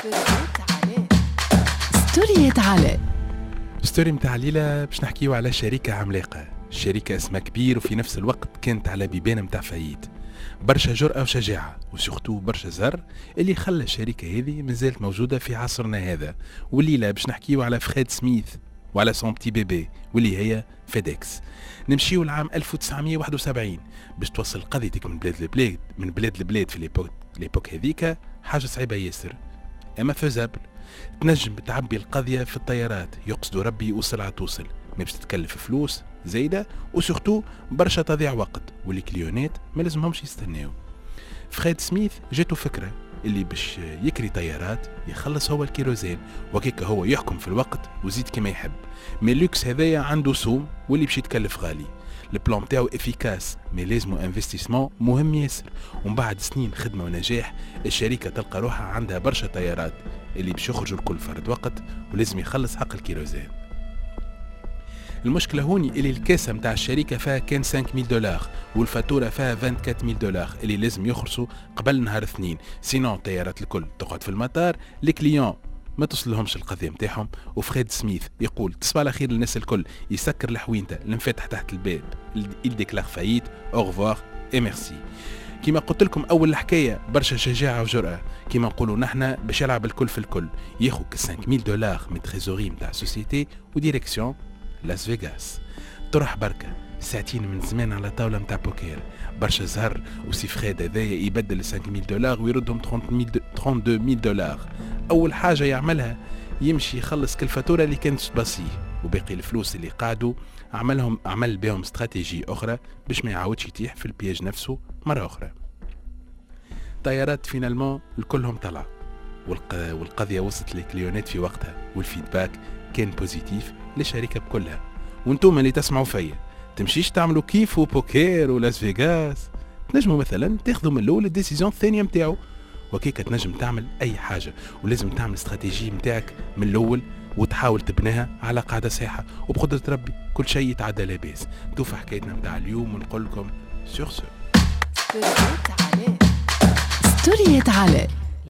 ستوريات علاء. ستوري متاع ليلى باش نحكيو على شركة عملاقة. الشركة اسمها كبير وفي نفس الوقت كانت على بيبان متاع فايد. برشا جرأة وشجاعة وسورتو برشا زر اللي خلى الشركة هذه مازالت موجودة في عصرنا هذا. والليلة باش نحكيو على فريد سميث وعلى سون بتي بيبي واللي هي فيديكس. نمشيو لعام 1971 باش توصل قضيتك من بلاد لبلاد في ليبوك هذيك حاجة صعيبة ياسر، اما فيزابل. تنجم تعبي القضية في الطيارات، يقصدوا ربي وسرعة توصل، ما باش تتكلف فلوس زايدة وسورتو برشا تضيع وقت، والكليونات ما لازمهمش يستناو. فريد سميث جاتو فكرة اللي باش يكري طيارات يخلص هو الكيروزين، وكيك هو يحكم في الوقت وزيد كما يحب. مي اللوكس هذايا عنده سوم واللي باش يتكلف غالي. البلان تاعو افيكاس مي لازمو انفستيسمون مهم ياسر، ومن بعد سنين خدمة ونجاح الشركة تلقى روحها عندها برشا طيارات اللي باش يخرجوا لكل فرد وقت ولازم يخلص حق الكيروزين. المشكلة هوني اللي الكاسة متاع الشركة فيها كان $5000 والفاتورة فيها $24000 اللي لازم يخرصوا قبل نهار اثنين، سينون الطيارات الكل تقعد في المطار، الكليون ما توصلهمش القضية متاعهم. وفريد سميث يقول تصبح على خير الناس الكل، يسكر الحوينته المفتح تحت الباب، il déclare faillite, au revoir et merci. كما قلت لكم اول الحكايه برشا شجاعه وجرأه، كما نقولوا نحنا باش يلعب الكل في الكل، ياخذ $5000 من تريزوري نتاع السوسيتي وديريكسيون لاس فيغاس. طرح بركه ساعتين من زمان على طاوله نتاع بوكير، برشا زهر وسي فريد هذايا يبدل $5000 ويردهم $32000. اول حاجه يعملها يمشي يخلص كل فاتوره اللي كانت تبصيه، وباقي الفلوس اللي قعدوا عمل بهم استراتيجي اخرى باش ما يعاودش يتيح في البياج نفسه مره اخرى. طيارات فينالمون الكلهم طلع، والقضيه وصلت للكليونات في وقتها، والفيدباك كان بوزيتيف للشركه بكلها. وانتم اللي تسمعوا فيا تمشيش تعملوا كيف وبوكير ولاس فيغاس، تنجموا مثلا تاخذوا من الاول الديسيزيون الثانيه نتاعو، وكيك تنجم تعمل اي حاجه، ولازم تعمل استراتيجي نتاعك من الاول وتحاول تبنيها على قاعده صحيحه، وبقدره ربي كل شيء يتعدى لاباس. توفى حكايتنا نتاع اليوم ونقول لكم سور سو. ستوريات علاء.